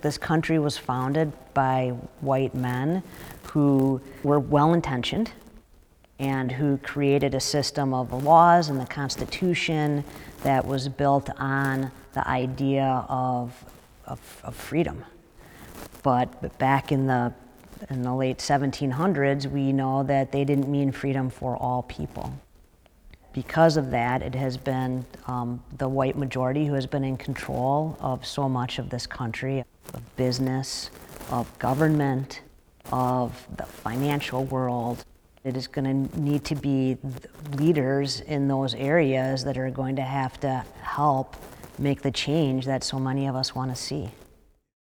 This country was founded by white men who were well-intentioned and who created a system of laws and the Constitution that was built on the idea of freedom. But back in the late 1700s, we know that they didn't mean freedom for all people. Because of that, it has been the white majority who has been in control of so much of this country, of business, of government, of the financial world. It is going to need to be leaders in those areas that are going to have to help make the change that so many of us want to see.